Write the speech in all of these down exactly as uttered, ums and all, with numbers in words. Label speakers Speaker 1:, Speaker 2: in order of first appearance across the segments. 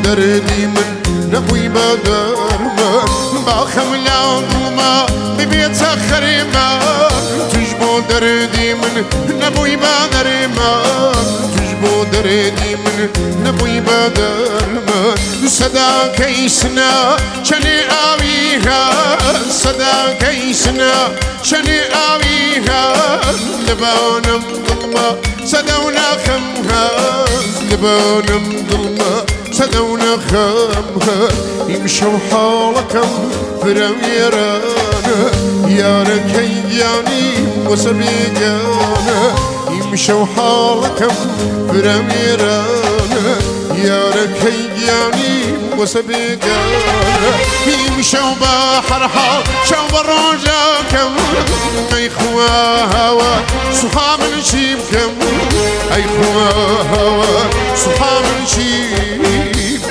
Speaker 1: دردي من نبوي بدرما باخم العظمة ببيت خريمة تجبو دردي من نبوي بدرما تجبو دردي من نبوي بدرما صدا كيسنا شني آويها صدا كيسنا شني آويها لبانم ظلمة صدونا خمها لبانم ظلمة صدونا خمها يمشوا حالكم فرميرانا يا ركياني وسبيقانا يمشوا حالكم فرميرانا يا ركياني وسبيقانا يمشوا بحر حال شو الرجاكم اي خوا هوا صحاب نشيبكم اي خوا هوا صحاب نشيبكم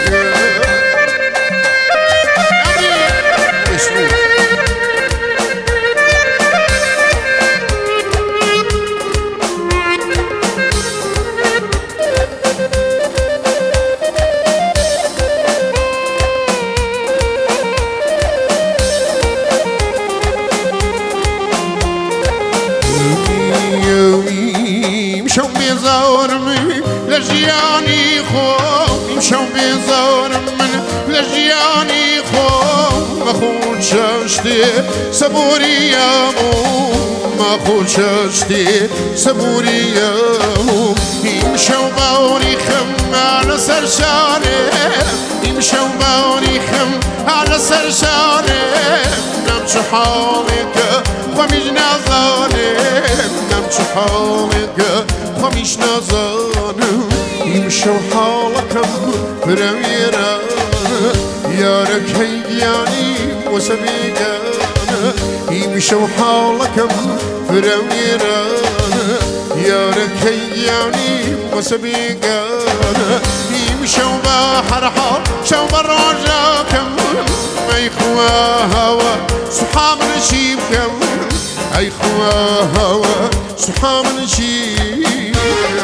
Speaker 1: يمشوا بزورمي لجياني خوف يمشوا بزورمي لجياني خوف ما خود شاشتي صبوري يا مو ما خود شاشتي صبوري يا مو يمشوا باوري خم على سرشاني يمشوا باوري خم على سرشاني نمشي حالك ومش نظالم نمشي حالك ومش نظالم يمشوا حالكم فرميرانا يا ركياني وسبيقانا يمشوا حالكم فرميرانا يا ركياني وسبيقانا يمشوا بحر حال شو براجاكم اي خوا هوا صحاب نشيبكم اي خوا هوا صحاب نشيبكم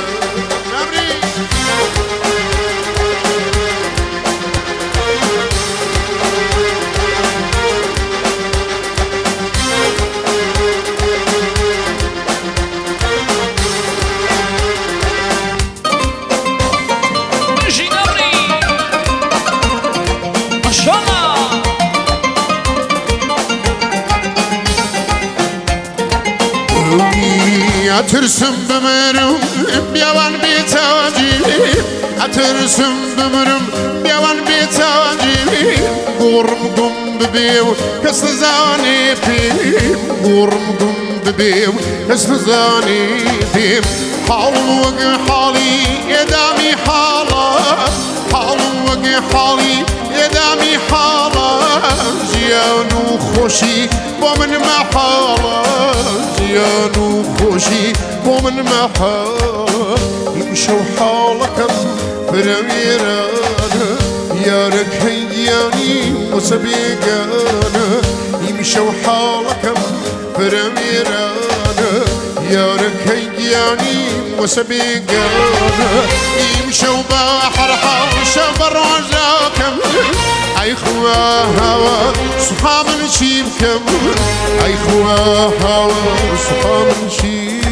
Speaker 1: أترسم بمرم بيوان بيتاجي أترسم بمرم بيوان بيتاجي قرم قم ببيو كسنزاني فيم قرم قم ببيو كسنزاني فيم حال وقع حالي يدامي حالا حال وقع حالي يدامي حالا زيانو خوشي ومن محالا زيانو خوشي ومن محالا يمشوا حالكم فرميرانا يا ركياني وسبيقانا يمشوا حالكم فرميرانا يا ركياني وسبيقانا يمشوا بحر حال شبر وجاكم اي خوا هوا صحاب نشيبكم اي خوا هوا صحاب نشيبكم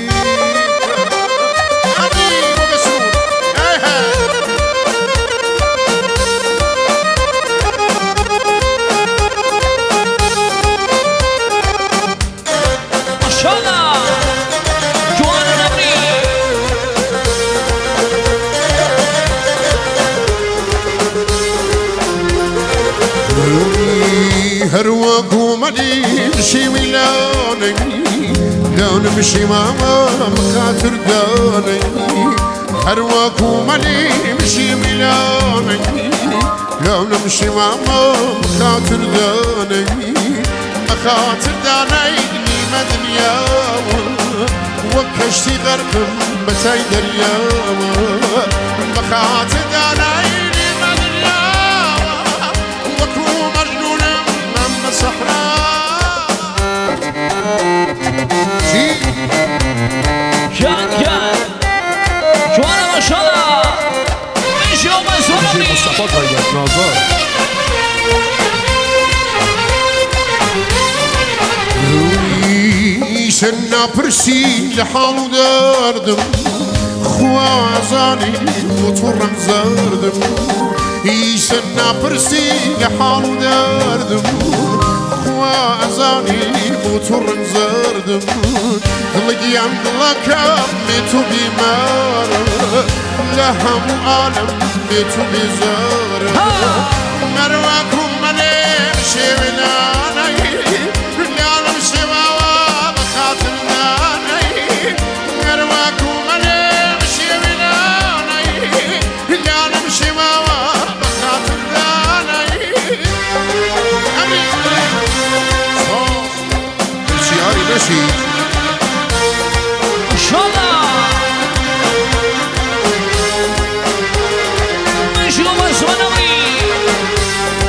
Speaker 1: هرواكو مالي مشي ميلاني دون مشي ماما مخاطر داني هرواكو مالي مشي ميلاني دون مشي ماما مخاطر داني مخاطر داني نيمة دنيا وكشتي غرق بتاي دريا مخاطر داني نيمة دنيا وكو مجنون صحراء
Speaker 2: جان جان جوانا ما شاء الله ايش يوم الزوري
Speaker 1: مصطفى قاید نازار رویش نپرسی لحال دردم خوازانی و تو رنگ زردم ایش نپرسی لحال دردم خوازانی و تو رنگ زردم دلگیم دلکم به تو بیمار لهم عالم به تو بیزار